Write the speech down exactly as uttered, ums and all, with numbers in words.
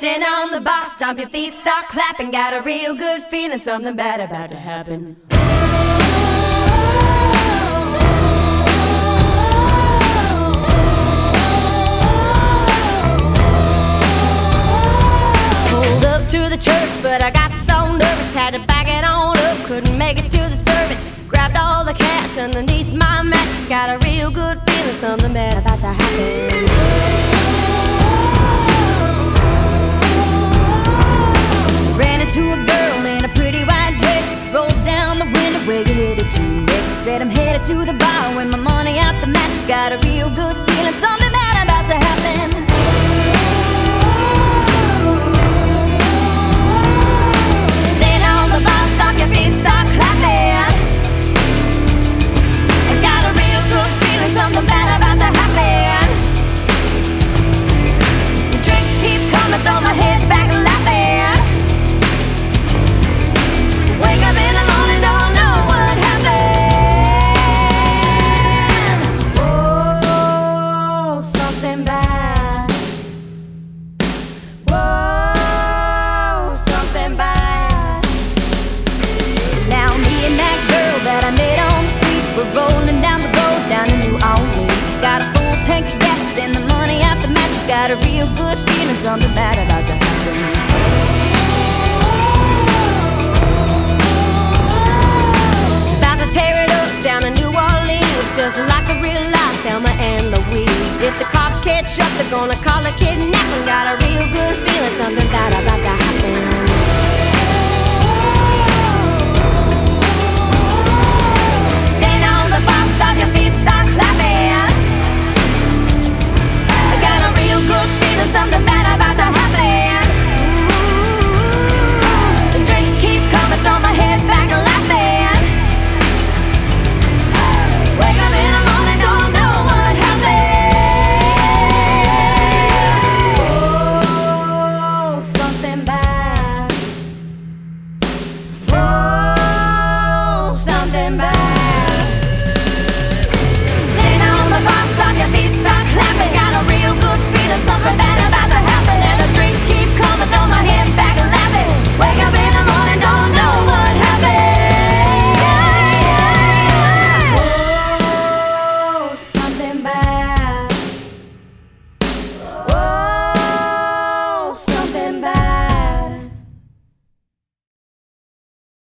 Stand on the box, stomp your feet, start clapping. Got a real good feeling, something bad about to happen. Pulled up to the church, but I got so nervous, had to back it on up, couldn't make it to the service. Grabbed all the cash underneath my mattress. Got a real good feeling, something bad about to happen. Ran into a girl in a pretty white dress, rolled down the window, where you headed to next? Said I'm headed to the bar with my money out the mattress. Got a real good feeling, something bad about to happen. Stand on the bar, stomp your feet, start clapping. Something bad about to happen. Drinks keep coming, throw my head back laughing. Wake up in the morning, don't know what happened. Whoa, something bad. Whoa, something bad. Now me and that girl that I met on the street, we're rolling down the road down to New Orleans. Got a full tank of gas and the money out the mattress. Got a real good feeling, something bad about to happen. About to tear it up down to New Orleans, just like a real life Thelma and Louise. If the cops catch up, they're gonna call a kidnapping. Got a real